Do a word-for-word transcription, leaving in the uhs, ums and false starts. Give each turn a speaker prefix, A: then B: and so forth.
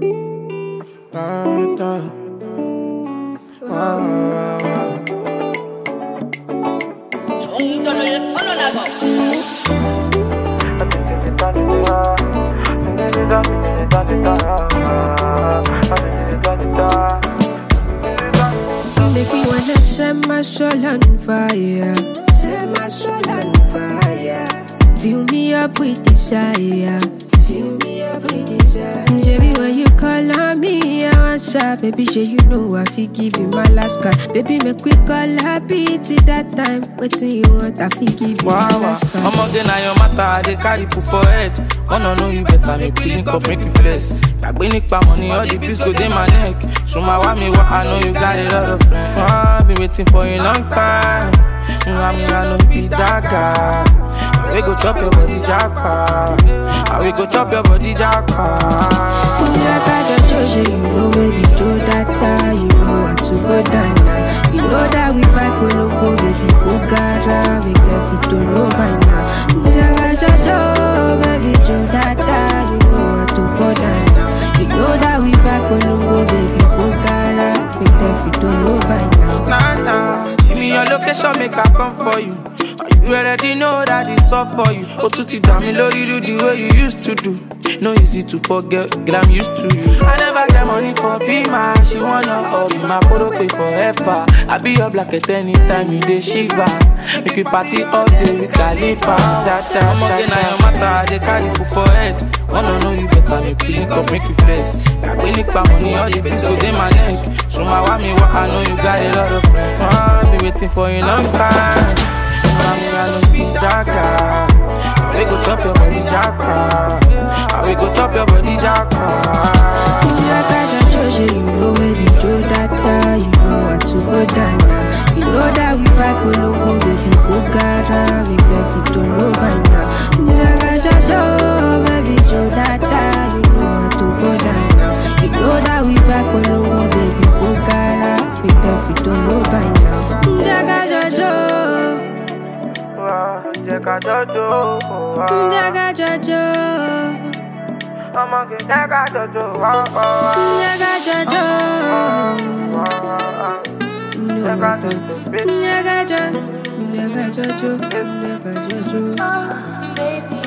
A: Da, da. Wow, wow, wow.
B: 정전을 선언하고
C: Make me wanna set my soul on fire. Set my soul on fire. Fill me up with desire. Fill me up with desire. Baby, when you call on me, I answer. Baby, sure you know I fi give you my last card. Baby, make we call happy till that time. Waiting you want, I fi give you
A: Wow,
C: my
A: wow.
C: last card.
A: I'm again now your matter, I dey carry put for head. Wanna know you better, make we link up, make you flex. Gbagbe nípa money, all the bills go dey my neck. Shuma wa me what I know you got a lot of friends. I've been waiting for a long time. I mean I know you be that guy. I will go chop your body jackpot. I will go chop your body jackpot.
C: Like I just chose you, you know baby, Joe Dada. You know what to go down now. You know that we fight, go loco, baby, go gara. We get fit to know by now. Like I just chose, baby, Joe Dada. You know what to go down now. You know that we fight, go loco, baby, go gara. We get fit to know by now.
A: Nah, nah. Give me your location, make I come for you. You already know that it's all for you. Oh, to tell me, Lord, you do the way you used to do. No easy to forget, girl, I'm used to you. I never get money for be man. She wanna all be my photo pay forever. I be your blacket anytime you dey shiver. Make you party all day with Khalifa. That time, I'm again, I am matter, I dey carry put for head. Wanna know you better, make you link up, make you flex. I been nick my money, all the bills go dey my neck. Show my wa me what I know you got a lot of friends. I've been waiting for a long time. I mean, I don't be that guy. I will go chop your body jackpot. I will go chop your body jackpot.
C: Like I just chose you, you know baby, Joe Dada. You know what to go down now. You know that we fight, go loco, baby, go gara. We get fit to know by now. Like I just chose, baby, Joe Dada. You know what to go down now. You know that we fight, go loco, baby, go gara. We get fit to know by now. Like I just chose.
A: Jaga Jojo,
C: Jaga Jojo,
A: I'm a good Jaga Jojo,
C: Jaga Jojo, Jaga Jojo, Jaga Jojo, Jaga Jojo.
D: Oh, baby.